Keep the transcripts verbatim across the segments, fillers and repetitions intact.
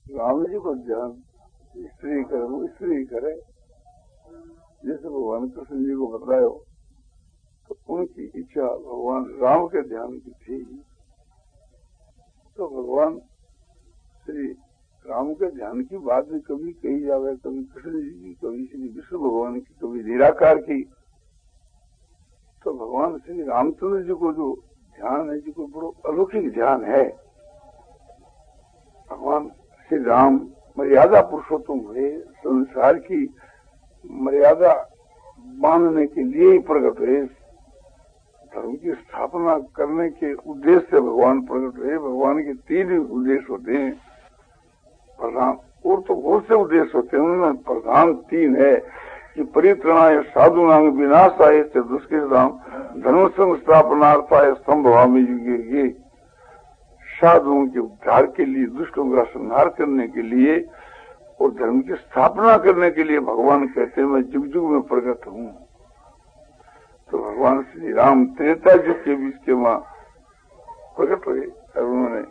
राम जी को ध्यान स्त्री करे वो स्त्री करे, जैसे भगवान कृष्ण जी को बतलायो तो उनकी इच्छा भगवान राम के ध्यान की थी, तो भगवान श्री राम के ध्यान की बात भी कभी कही जावे, कभी कृष्ण जी की, कभी श्री विष्णु भगवान की, कभी निराकार की। तो भगवान श्री रामचंद्र जी को जो ध्यान है, जी को बड़ो अलौकिक ध्यान है। भगवान श्री राम मर्यादा पुरुषोत्तम हुए, संसार की मर्यादा बांधने के लिए ही प्रकट हुए, धर्म की स्थापना करने के उद्देश्य से भगवान प्रकट हुए। भगवान के तीन उद्देश्य होते हैं प्रधान, और तो बहुत से उद्देश्य होते हैं, उनमें प्रधान तीन है कि परित्रणाय साधुनां विनाशाय च दुष्कृतां धर्म संस्थापनार्थाय संभवामि युगे। साधुओं के उद्धार के लिए, दुष्टों का संहार करने के लिए और धर्म की स्थापना करने के लिए भगवान कहते हैं मैं जुग जुग में प्रकट हूँ। तो भगवान श्री राम त्रेता युग के बीच के वहां प्रकट हुए और उन्होंने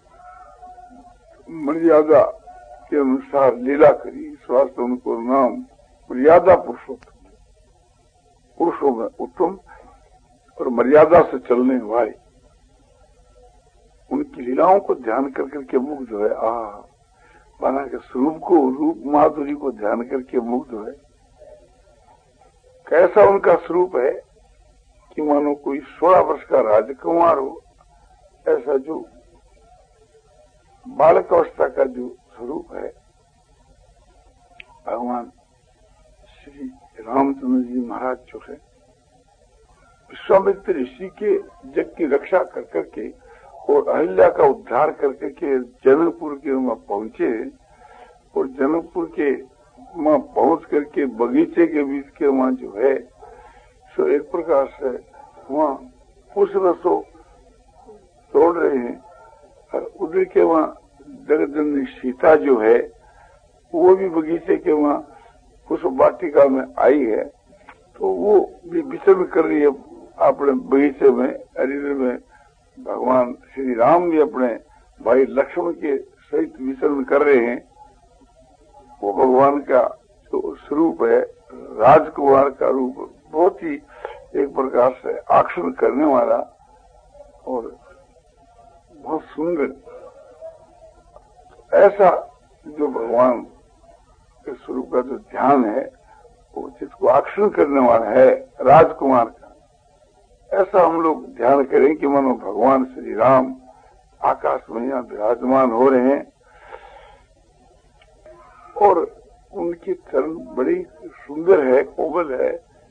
मर्यादा के अनुसार लीला करी। स्वास्थ्य उनको नाम मर्यादा पुरुषोत्तम, पुरुषों में उत्तम और मर्यादा से चलने वाले। उनकी लीलाओं को ध्यान कर करके मुग्ध है, आ माना के स्वरूप को, रूप माधुरी को ध्यान करके मुग्ध है। कैसा उनका स्वरूप है कि मानो कोई सोलह वर्ष का राजकुमार हो, ऐसा जो बालक अवस्था का जो स्वरूप है भगवान श्री रामचंद्र जी महाराज जो है, विश्वामित्र ऋषि के जग की रक्षा कर करके और अहिल्या का उद्धार करके के जनकपुर के वहां पहुंचे और जनकपुर के वहां पहुंच करके बगीचे के बीच के वहां जो है सो एक प्रकार से वहां पुष्प रसो तोड़ रहे हैं और उधर के वहां जगतजननी सीता जो है वो भी बगीचे के वहां पुष्प वाटिका में आई है, तो वो भी विचरण कर रही है अपने बगीचे में। हरिद्र में भगवान श्री राम भी अपने भाई लक्ष्मण के सहित विचरण कर रहे हैं। वो भगवान का जो स्वरूप है, राजकुमार का रूप, बहुत ही एक प्रकार से आकर्षण करने वाला और बहुत सुंदर, ऐसा जो भगवान के स्वरूप का जो ध्यान है वो जिसको आकर्षण करने वाला है राजकुमार का, ऐसा हम लोग ध्यान करें कि मानो भगवान श्री राम आकाश में यहाँ विराजमान हो रहे हैं और उनकी चरण बड़ी सुंदर है, कोमल है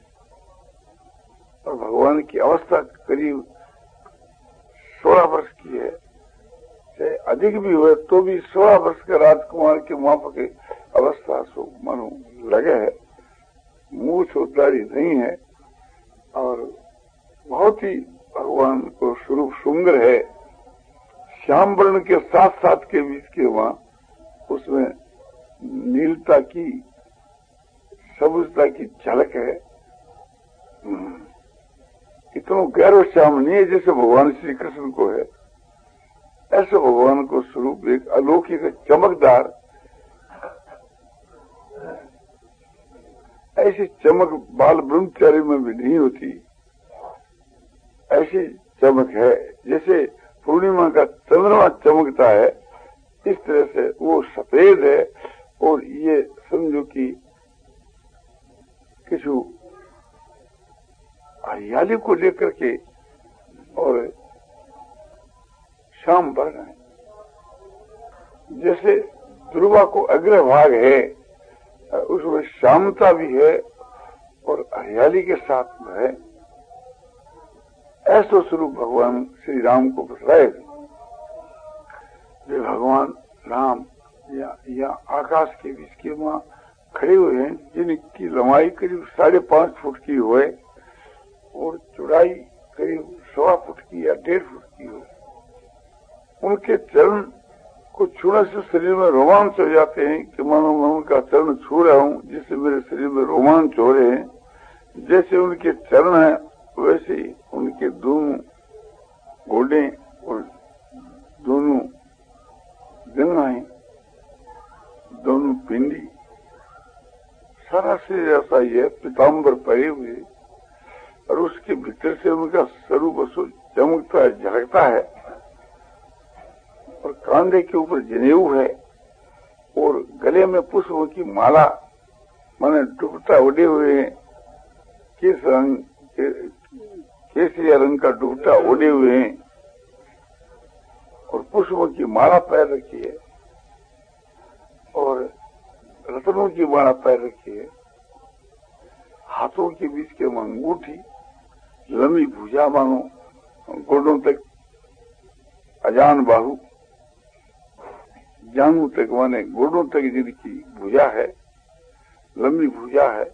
और भगवान की अवस्था करीब सोलह वर्ष की है, चाहे अधिक भी हुए तो भी सोलह वर्ष के राजकुमार के माफक अवस्था सो मानो लगे है। मूछ उतारी नहीं है और बहुत ही भगवान को स्वरूप सुंदर है। श्याम वर्ण के साथ साथ के बीच के वहां उसमें नीलता की, सबुजता की झलक है। इतना गहरा श्याम नहीं है जैसे भगवान श्री कृष्ण को है, ऐसे भगवान को स्वरूप एक अलौकिक चमकदार, ऐसी चमक बाल ब्रह्मचारी में भी नहीं होती, ऐसी चमक है जैसे पूर्णिमा का चंद्रमा चमकता है, इस तरह से वो सफेद है। और ये समझो कि किसी हरियाली को लेकर के और शाम बढ़ रहे हैं, जैसे ध्रुवा को अग्रभाग है उसमें श्यामता भी है और हरियाली के साथ में है, ऐसा स्वरूप भगवान श्री राम को बतलाए। जो भगवान राम या, या आकाश के बीच के वहां खड़े हुए हैं, जिनकी लंबाई करीब साढ़े पांच फुट की हुए और चौड़ाई करीब सवा फुट की या डेढ़ फुट की हो, उनके चरण को छूने से शरीर में रोमांच हो जाते हैं कि मानो मैं उनका चरण छू रहा हूँ, जिससे मेरे शरीर में रोमांच हो रहे हैं। जैसे उनके चरण है वैसे ही उनके दोनों घोड़े और दोनों जंघाएं राक्षस जैसा ये पीताम्बर पहरे हुए और उसके भीतर से उनका स्वरूप चमकता है, झलकता है और कांधे के ऊपर जनेऊ है और गले में पुष्पों की माला माने दुपट्टा उड़े हुए हैं, किस रंग के, केसरिया रंग का दुपट्टा उड़े हुए हैं और पुष्पों की माला पैर रखी है और रत्नों की माला पैर रखी है। हाथों के बीच के अंगूठी, लंबी भुजा मानो गोडों तक, अजान बाहु, जानू तक माने गोडों तक जिनकी भुजा है, लंबी भुजा है।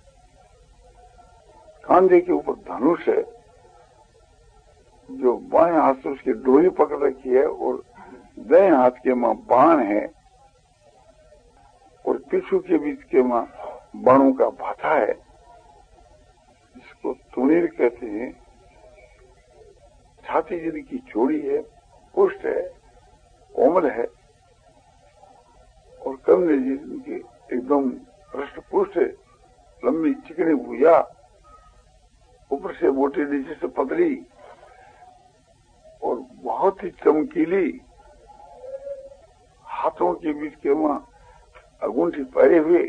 कांधे के ऊपर धनुष है, जो बाएं हाथ से उसकी डोरी पकड़ रखी है और दाएं हाथ के मां बाण है और पिछू के बीच के मां बाणों का भाथा है, जिसको तुनीर कहते हैं। छाती जिनकी चौड़ी है, पुष्ट है, कोमल है और कंधे जिनके एकदम हृष्ट पुष्ट है, लंबी चिकनी भुजा, ऊपर से मोटी नीचे से पतली और बहुत ही चमकीली। हाथों के बीच के मां अंगूठी पहरे हुए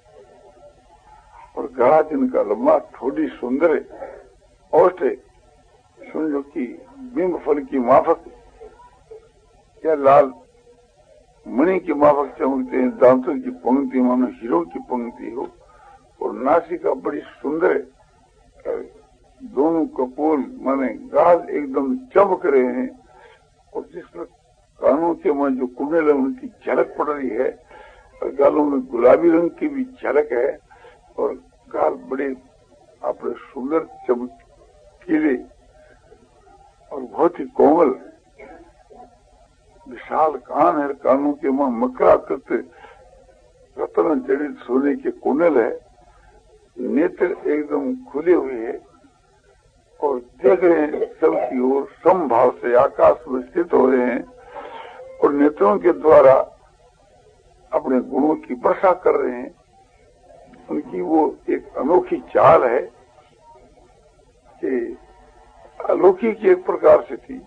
और गला जिनका लंबा, थोड़ी सुंदर है, औष्ठ है, समझो कि बिंब फल की माफक या लाल मणि की माफक चमकते हैं। दांतों की पंक्ति मानो हीरो की पंक्ति हो और नासिका बड़ी सुंदर है, दोनों कपोल माने गाल एकदम चमक रहे हैं और जिस पर कानों के में जो कुंडल है उनकी झलक पड़ रही है और गालों में गुलाबी रंग की भी झलक है और गाल बड़े अपने सुंदर चमकीले और बहुत ही कोमल। विशाल कान है, कानों के मां मकराकृत रत्न जड़ित सोने के कुंडल है। नेत्र एकदम खुले हुए हैं और देख रहे हैं सबकी ओर, समभाव से आकाश में स्थित हो रहे हैं और नेत्रों के द्वारा अपने गुणों की वर्षा कर रहे हैं। उनकी वो एक अनोखी चाल है कि अलौकिक एक प्रकार से थी,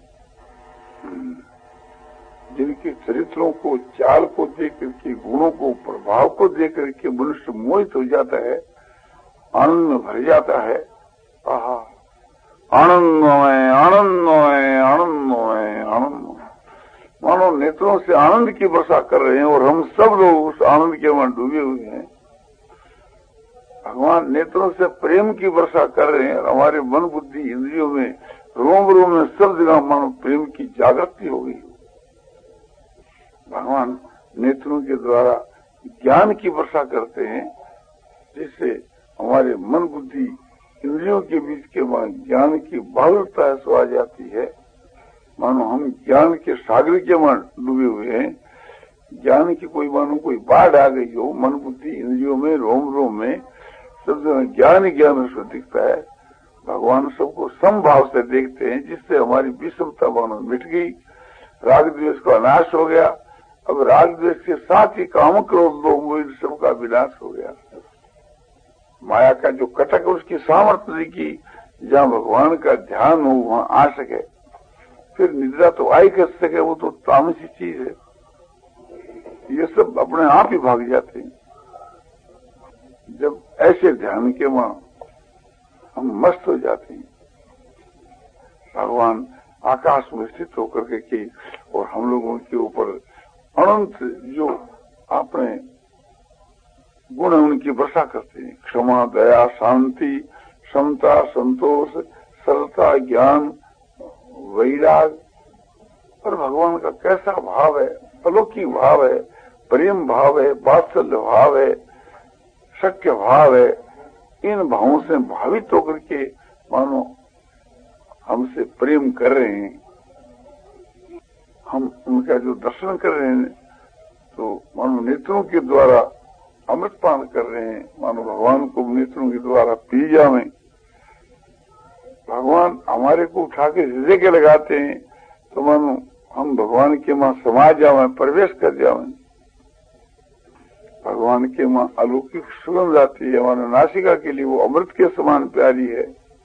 जिनके चरित्रों को, चाल को देख करके, गुणों को, प्रभाव को देख करके मनुष्य मोहित हो जाता है, आनंद में भर जाता है। आहा, आनंदमय, आनंदमय, आनंदमय, आनंदमय, मानो नेत्रों से आनंद की वर्षा कर रहे हैं और हम सब लोग उस आनंद के वहां डूबे हुए हैं। भगवान नेत्रों से प्रेम की वर्षा कर रहे हैं और हमारे मन, बुद्धि, इंद्रियों में, रोम रोम में सब जगह मानो प्रेम की जागृति हो गई। भगवान नेत्रों के द्वारा ज्ञान की वर्षा करते हैं, जिससे हमारे मन, बुद्धि, इंद्रियों के बीच के वहां ज्ञान की बाहुलता सो आ जाती है। मानो हम ज्ञान के सागर के वहां डूबे हुए हैं। ज्ञान की कोई मानो कोई बाढ़ आ गई हो, मन, बुद्धि, इंद्रियों में, रोम रोम में सब जगह ज्ञान ज्ञान से दिखता है। भगवान सबको समभाव से देखते हैं, जिससे हमारी विषमता मानो मिट गई, राग द्वेष का नाश हो गया। अब राग द्वेष के साथ ही काम, क्रोध, लोभ, मोह सबका विनाश हो गया। माया का जो कटक उसकी सामर्थ्य की, जहाँ भगवान का ध्यान हो वहां आ सके। फिर निद्रा तो आई कर सके, वो तो तामसी चीज है। ये सब अपने आप ही भाग जाते हैं। जब ऐसे ध्यान के वहां हम मस्त हो जाते हैं, भगवान आकाश में स्थित होकर के, के और हम लोगों के ऊपर अनंत जो आपने गुण उनकी वर्षा करते हैं। क्षमा, दया, शांति, समता, संतोष, सरलता, ज्ञान, वैराग। और भगवान का कैसा भाव है, अलौकिक भाव है, प्रेम भाव है, वात्सल्य भाव है, शक्य भाव है। इन भावों से भावित होकर के मानो हमसे प्रेम कर रहे हैं, हम उनका जो दर्शन कर रहे हैं, तो मानो नेत्रों के द्वारा अमृतपान कर रहे हैं। मानो भगवान को नेत्रों के द्वारा पी जावे। भगवान हमारे को उठा के हृदय के लगाते हैं, तो मानो हम भगवान के मां समा जावे, प्रवेश कर जावे। भगवान के मां अलौकिक सुगंध आती है, हमारे नासिका के लिए वो अमृत के समान प्यारी है।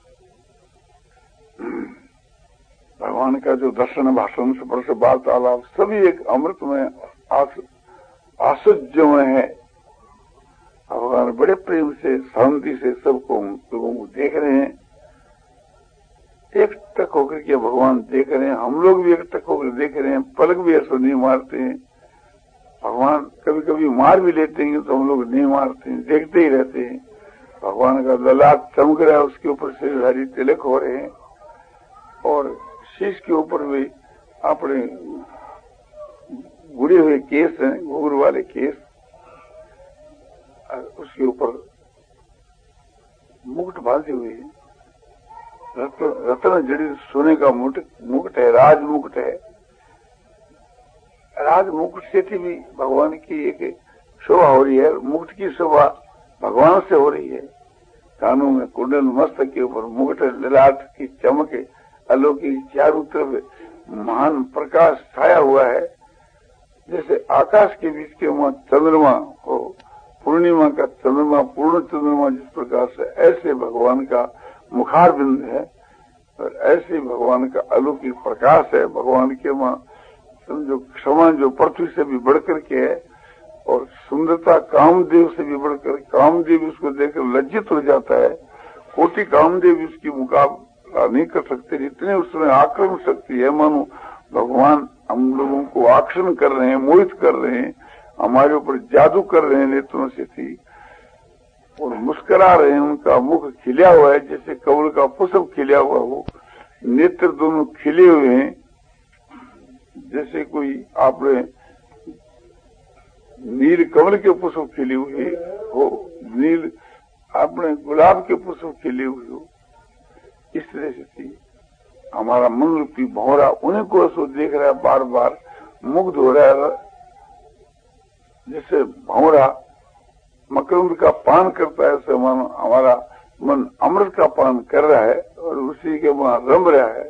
भगवान का जो दर्शन, भाषण, स्पर्श, वार्तालाप सभी एक अमृत में आश्चर्यमय है। भगवान बड़े प्रेम से, शांति से सबको, लोगों को देख रहे हैं, एक टक होकर के भगवान देख रहे हैं। हम लोग भी एक टक होकर देख रहे हैं, पलक भी ऐसा नहीं मारते हैं। भगवान कभी कभी मार भी लेते हैं तो हम लोग नहीं मारते हैं, देखते ही रहते हैं। भगवान का ललाट चमक रहा है, उसके ऊपर से तिलक हो रहे हैं और शीश के ऊपर भी अपने बुरे हुए केस हैं, घूर वाले केस, उसके ऊपर मुकुट बांधे हुए हैं। रत्न रत्न जड़ित सोने का मुकुट है, राज मुकुट है। राज मुकुट से भी भगवान की एक शोभा हो रही है। मुकुट की शोभा भगवान से हो रही है। कानों में कुंडल, मस्तक के ऊपर मुकुट, ललाट की चमक, अलौकिक, चारों तरफ महान प्रकाश छाया हुआ है। जैसे आकाश के बीच के वहां चंद्रमा हो, पूर्णिमा का चंद्रमा, पूर्ण चंद्रमा जिस प्रकार से, ऐसे भगवान का मुखार बिंद है और ऐसे भगवान का अलौकिक प्रकाश है। भगवान के वहां समझो क्षमा जो पृथ्वी से भी बढ़कर के है और सुंदरता कामदेव से भी बढ़कर, कामदेव उसको देखकर लज्जित हो जाता है। कोटि कामदेव उसकी मुकाबला नहीं कर सकते, इतने उसमें आक्रमण शक्ति है। मानो भगवान हम लोगों को आकर्षण कर रहे हैं, मोहित कर रहे हैं, हमारे ऊपर जादू कर रहे हैं नेत्रों से थी और मुस्कुरा रहे हैं। उनका मुख खिला हुआ है जैसे कमल का पुष्प खिला हुआ हो, नेत्र दोनों खिले हुए हैं। जैसे कोई आपने नील कमल के पुष्प खिले हुए हो, नील आपने गुलाब के पुष्प खिले हुए हो, इस तरह से थी। हमारा मन रूपी भौरा उन्हीं को ऐसा देख रहा है, बार बार मुग्ध हो रहा है। जैसे भौरा मकरंद का पान करता है, ऐसे मन हमारा मन अमृत का पान कर रहा है और उसी के वहां रम रहा है।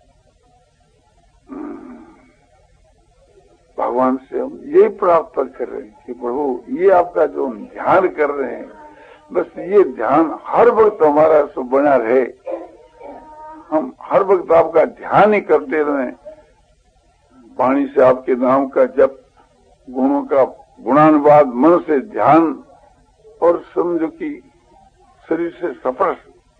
भगवान से हम यही प्राप्त कर रहे हैं कि प्रभु ये आपका जो ध्यान कर रहे हैं, बस ये ध्यान हर वक्त हमारा सो बना रहे। हम हर वक्त आपका ध्यान ही करते रहें। वाणी से आपके नाम का जप, गुणों का गुणानुवाद, मन से ध्यान और समझो कि शरीर से स्पर्श।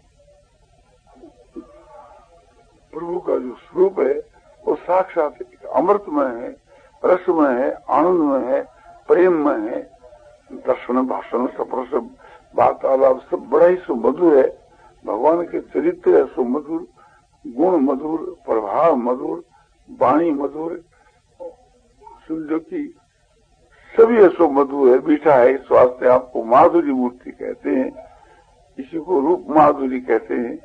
प्रभु का जो स्वरूप है वो साक्षात अमृतमय है, रसमय है, आनंदमय है, प्रेममय है। दर्शन, भाषण, स्पर्श, वार्तालाप सब बड़ा ही सुमधुर है। भगवान के चरित्र है सुमधुर, गुण मधुर, प्रभाव मधुर, वाणी मधुर, समझो कि सभी ऐसो मधुर है, मीठा है। इस वास्ते आपको माधुरी मूर्ति कहते हैं, इसी को रूप माधुरी कहते हैं।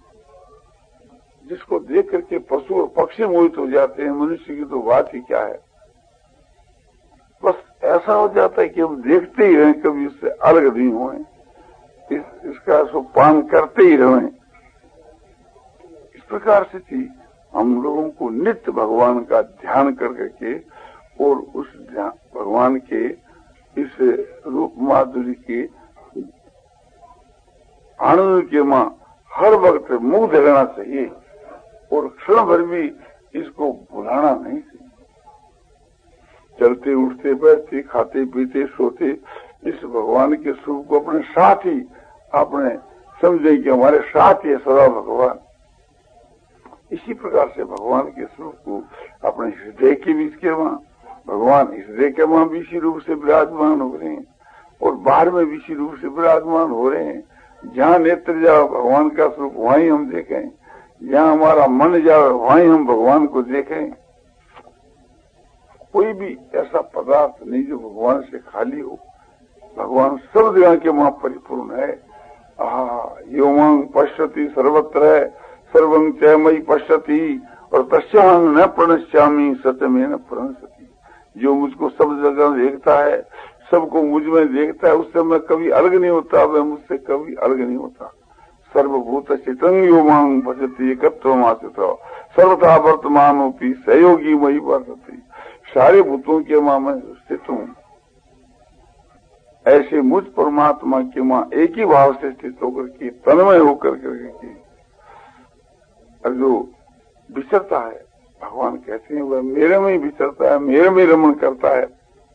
जिसको देख करके पशु और पक्षी मोहित हो जाते हैं, मनुष्य की तो बात ही क्या है। बस ऐसा हो जाता है कि हम देखते ही रहें, कभी उससे अलग नहीं हुए, इस, इसका सो पान करते ही रहें। इस प्रकार से थी हम लोगों को नित्य भगवान का ध्यान कर करके और उस ध्यान भगवान के इस रूप माधुरी के आनंद के मां हर वक्त मुग्ध रहना चाहिए और क्षण भर भी इसको भुलाना नहीं चाहिए। चलते उठते बैठते खाते पीते सोते इस भगवान के स्वरूप को अपने साथ ही अपने समझे कि हमारे साथ ही सदा भगवान। इसी प्रकार से भगवान के स्वरूप को अपने हृदय के बीच के वहां भगवान हृदय के वहां भी इसी रूप से विराजमान हो रहे हैं और बाहर में भी इसी रूप से विराजमान हो रहे हैं। जहाँ नेत्र जाओ भगवान का स्वरूप वहीं हम देखें, जहाँ हमारा मन जाओ वहीं हम भगवान को देखें। कोई भी ऐसा पदार्थ नहीं जो भगवान से खाली हो। भगवान सब जगह के वहां परिपूर्ण है। यो मांग पश्यति सर्वत्र है, सर्वं च मयि पश्यति और तस्याहं न प्रणश्यामि सत्यमेव न प्रणश्यति। जो मुझको सब जगह देखता है, सबको मुझ में देखता है, उससे मैं कभी अलग नहीं होता, मैं मुझसे कभी अलग नहीं होता। सर्वभूत चितं यो मांग भजति एकत्वमाश्रितो सर्वथा वर्तमानोपि सहयोगी मयि वर्तते। सारे भूतों के मां में स्थित हूँ। ऐसे मुझ परमात्मा के मां एक ही भाव से स्थित होकर के तन्मय होकर करके और जो विचरता है, भगवान कहते हैं वह मेरे में ही विचरता है, मेरे में रमण करता है।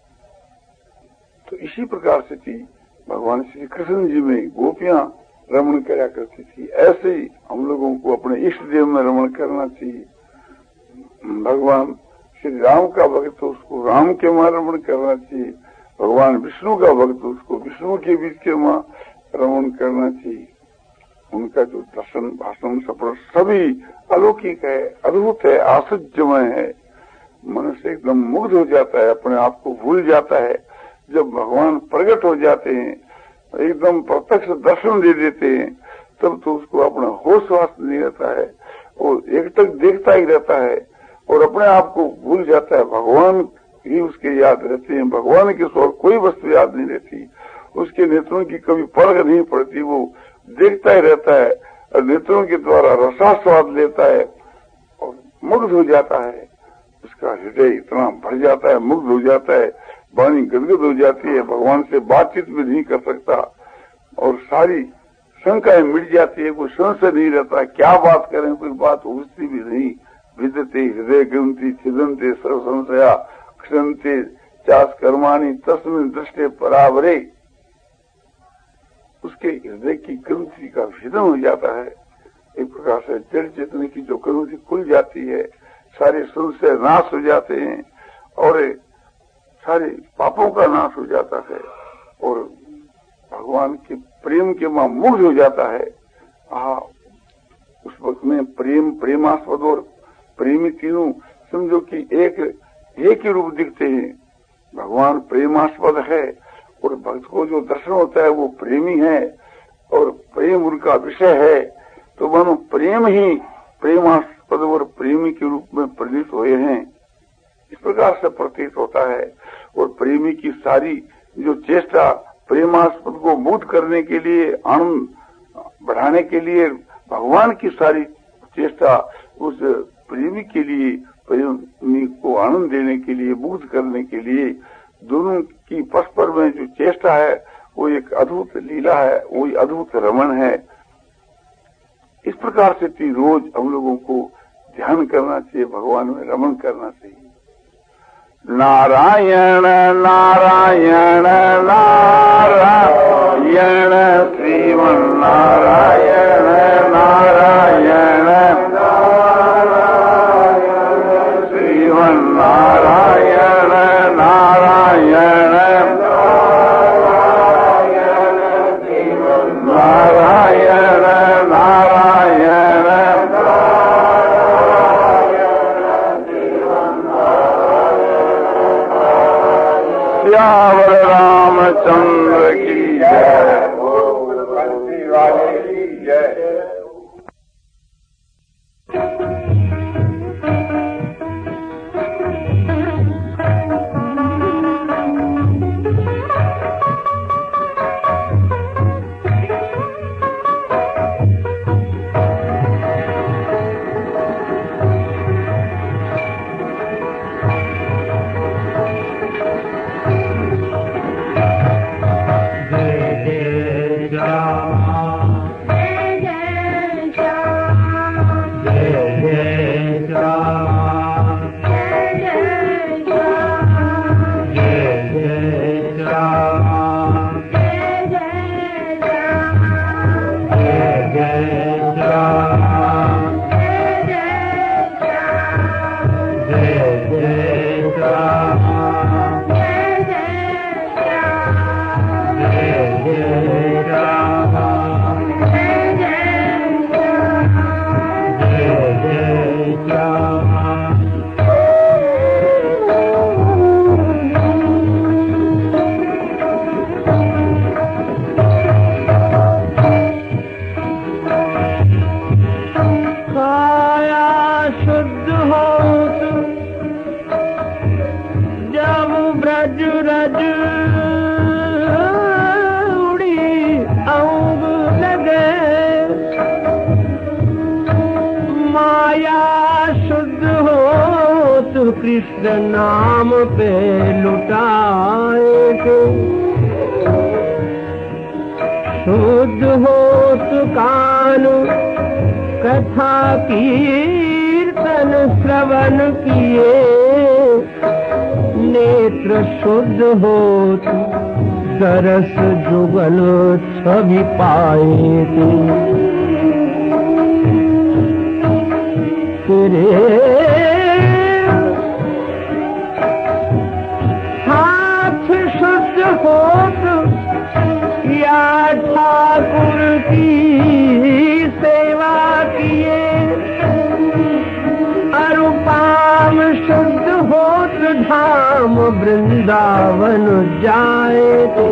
तो इसी प्रकार से थी भगवान श्री कृष्ण जी में गोपियां रमण करा करती थी, ऐसे ही हम लोगों को अपने इष्ट देव में रमण करना चाहिए। भगवान श्री राम का भक्त हो उसको राम के मां रमण करना चाहिए, भगवान विष्णु का भक्त हो उसको विष्णु के बीच के मां रमण करना चाहिए। उनका जो दर्शन भाषण सफर सभी अलौकिक है, अद्भुत है, आश्चर्यमय है। मनुष्य एकदम मुग्ध हो जाता है, अपने आप को भूल जाता है। जब भगवान प्रकट हो जाते हैं, एकदम प्रत्यक्ष दर्शन दे देते हैं, तब तो उसको अपना होश वास नहीं रहता है और एक तक देखता ही रहता है और अपने आप को भूल जाता है। भगवान ही उसके याद रहते हैं, भगवान के सिवा कोई वस्तु याद नहीं रहती, उसके नेत्रों की कभी परख नहीं पड़ती, वो देखता ही रहता है और नेत्रों के द्वारा रसास्वाद लेता है और मुग्ध हो जाता है। उसका हृदय इतना भर जाता है, मुग्ध हो जाता है, वाणी गदगद हो जाती है, भगवान से बातचीत भी नहीं कर सकता और सारी शंकाएं मिट जाती है, कोई संशय नहीं रहता, क्या बात करें, कोई बात उठती भी नहीं। विदते हृदय ग्रंथि छिदंते सर्व संशया क्षंते चास कर्माणी तस्मिन् दृष्टे परावरे। उसके हृदय की ग्रंथि का भेदन हो जाता है, एक प्रकार से जड़ चेतन की जो ग्रंथि खुल जाती है, सारे संशय नाश हो जाते हैं और सारे पापों का नाश हो जाता है और भगवान के प्रेम के मां मुग्ध हो जाता है। आ, उस वक्त में प्रेम प्रेमास्पद और प्रेमी तीनों समझो कि एक एक ही रूप दिखते हैं। भगवान प्रेमास्पद है और भक्त को जो दर्शन होता है वो प्रेमी है और प्रेम उनका विषय है, तो मानो प्रेम ही प्रेमास्पद और प्रेमी के रूप में प्रतीत हुए हैं, इस प्रकार से प्रतीत होता है। और प्रेमी की सारी जो चेष्टा प्रेमास्पद को मुक्त करने के लिए, आनंद बढ़ाने के लिए, भगवान की सारी चेष्टा उस प्रेमी के लिए, प्रेमी को आनंद देने के लिए, मुक्त करने के लिए, दोनों की परस्पर में जो चेष्टा है वो एक अद्भुत लीला है, वो अद्भुत रमण है। इस प्रकार से भी रोज हम लोगों को ध्यान करना चाहिए, भगवान में रमण करना चाहिए। नारायण नारायण नारायण श्रीमन नारायण नारायण श्रीमन नारायण नारायण नारायण नारायण श्यावर रामचंद्र की जय, बंसी वाले की जय। कृष्ण नाम पे लुटाए थे। कथा कीर्तन श्रवण किए, नेत्र शुद्ध होत दरस जुगल छवि पाए थे। तेरे हाथ शुद्ध होत या ठाकुर की सेवा किए, अरुपाम शुद्ध होत धाम वृंदावन जाए थे।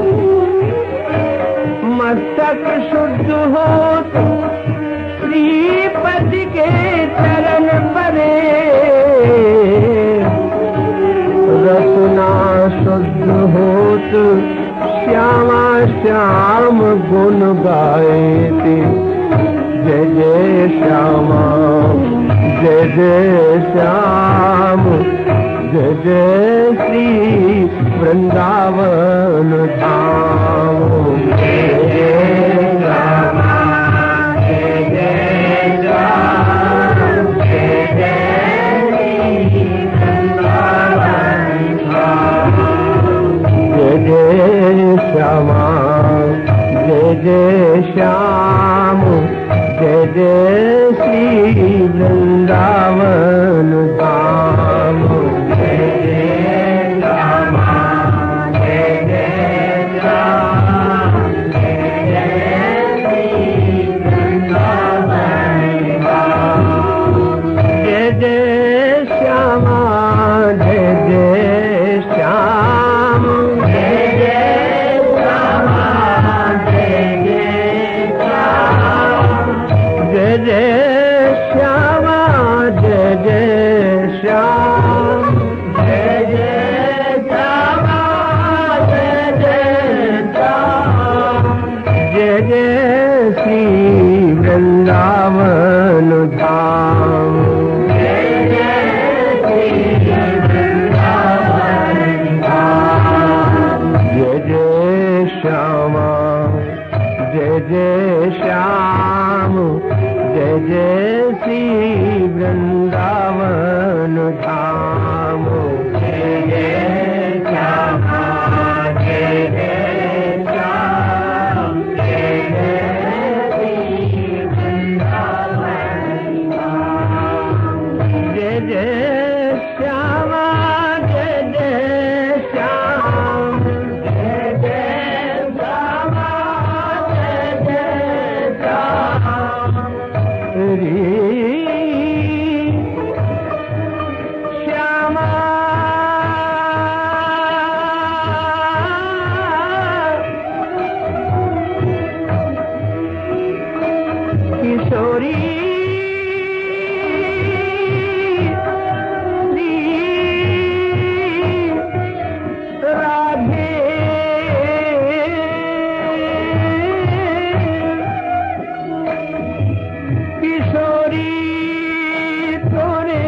मस्तक शुद्ध होत श्रीपति के चरण परे, रसना शुद्ध होत श्यामा श्याम गुण गाए थे। जय जय श्यामा जय जय श्याम, जय जय श्री वृंदावन धाम। जय जय श्यामा जय जय श्याम, जय जय श्री वृंदावन धाम। जय जय श्यामा जय जय श्याम, जय जय श्री वृंदावन धाम। जय जय श्यामा जय जय श्याम, जय जय श्री वृंदावन धाम। जय जय श्यामा जय जय श्याम, जय जय श्यामा जय जय श्याम, जय जय श्यामा जय जय श्याम, जय जय श्यामा जय जय श्याम, जय जय श्री वृंदावन धाम। जय जय श्री वृंदावन धाम। जय जय श्यामा जय जय श्याम, जय जय श्री वृंदावन धाम। जय जय श्यामा जय जय श्याम, जय जय श्री वृंदावन धाम। जय जय श्यामा जय जय श्याम, जय जय श्यामा जय जय श्याम। श्यामा किशोरी राधे किशोरी तोरे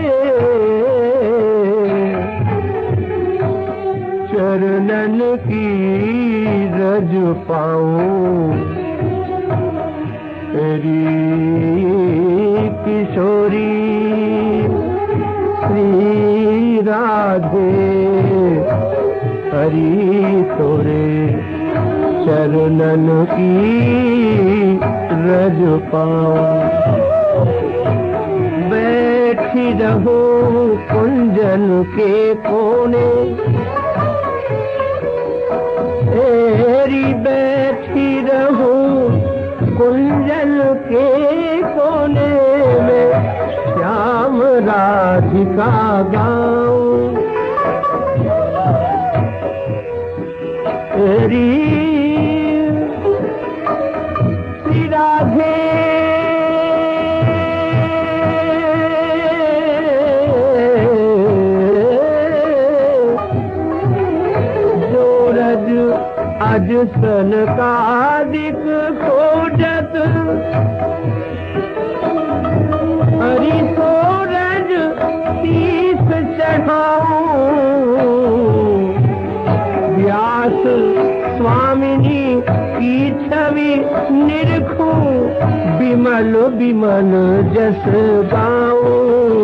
चरणन की रज पाऊं। तेरी किशोरी श्री राधे हरि तोरे चरणन की रज पाऊं। बैठी रहो कुंजन के कोने, तेरी बैठी रहो कुंजन के कोने में, श्याम राधिका गाऊं। तेरी श्री राधे अज सन कादिक खोजत, हरि सूरज शीस चढ़ाऊं। व्यास स्वामिनी की छवि निरखूं, बिमल बिमल जस गाओ,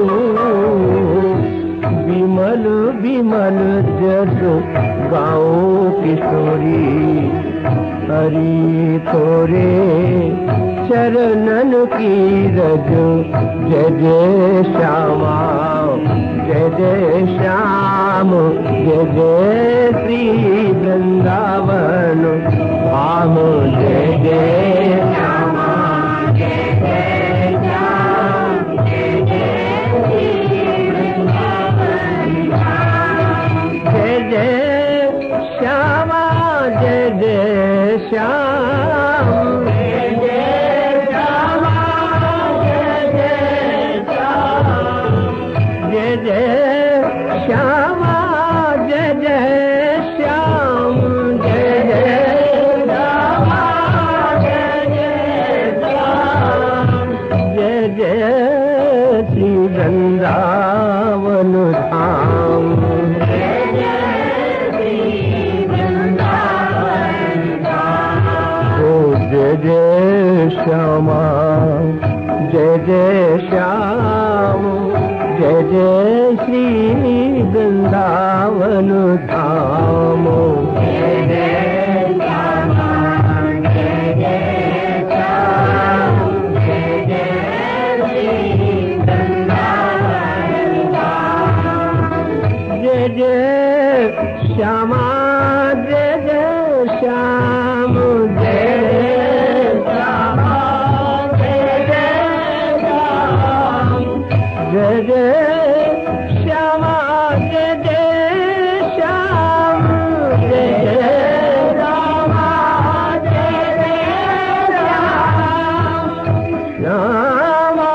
बिमल बिमल जस गाओ किशोरी, हरि थोरे चरणन की रज, जय जय श्यामा जय जय श्याम, जय जय श्री वृंदावन धाम, जय जय श्यामा जय जय श्याम, जय जय श्री वृंदावन धाम, जय जय श्यामा जय जय श्याम, जय जय श्यामा जय जय श्याम, जय जय श्यामा जय जय श्याम, जय जय श्यामा जय जय श्याम, जय जय श्री वृंदावन धाम, जय जय श्री वृंदावन धाम, ओ जय जय श्यामा जय जय श्याम, जय जय श्री वृंदावन धाम, जय जय श्यामा जय जय श्याम, जय जय श्री वृंदावन धाम, जय जय श्यामा जय जय श्याम, जय जय श्यामा जय जय श्याम, जय जय श्यामा जय जय श्याम, जय जय रामा जय जय राम, श्यामा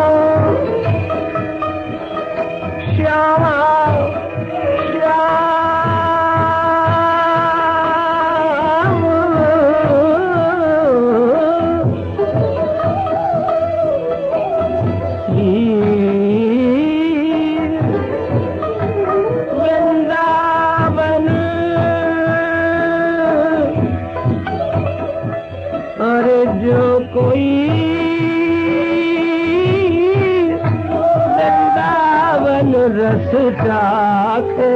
श्यामा अरे जो कोई वृंदावन रस चाखे,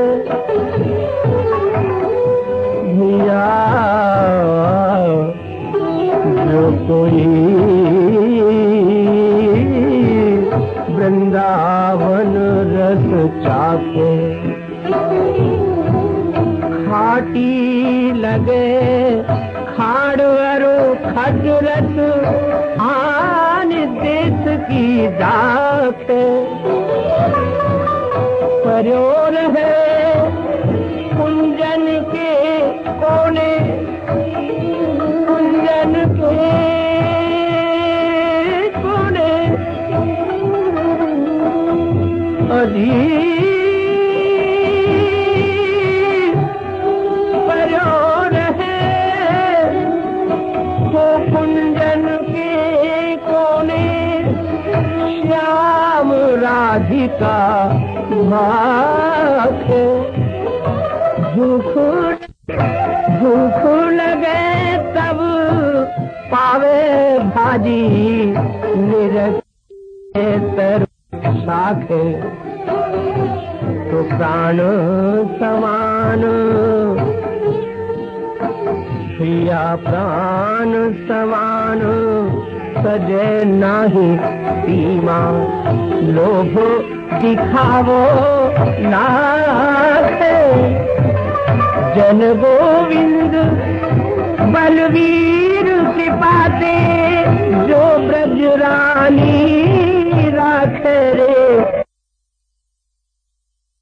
मिया जो कोई वृंदावन रस चाखे, खाटी लगे खाड़वरो खजरत आन देश की दाख, पर्योर है कुंजन के कोने, कुंजन के कोने अधी कुंजन के कोने, श्याम राधिका भाख, भूख भूख लगे तब पावे भाजी, निरखे तर शाखे, तो प्राण समान प्रिया प्राण समान, सजे नाही सीमा, लोभ दिखावो नाथे, जन गोविंद बलवीर सिपाते, जो ब्रज रानी राखे रे,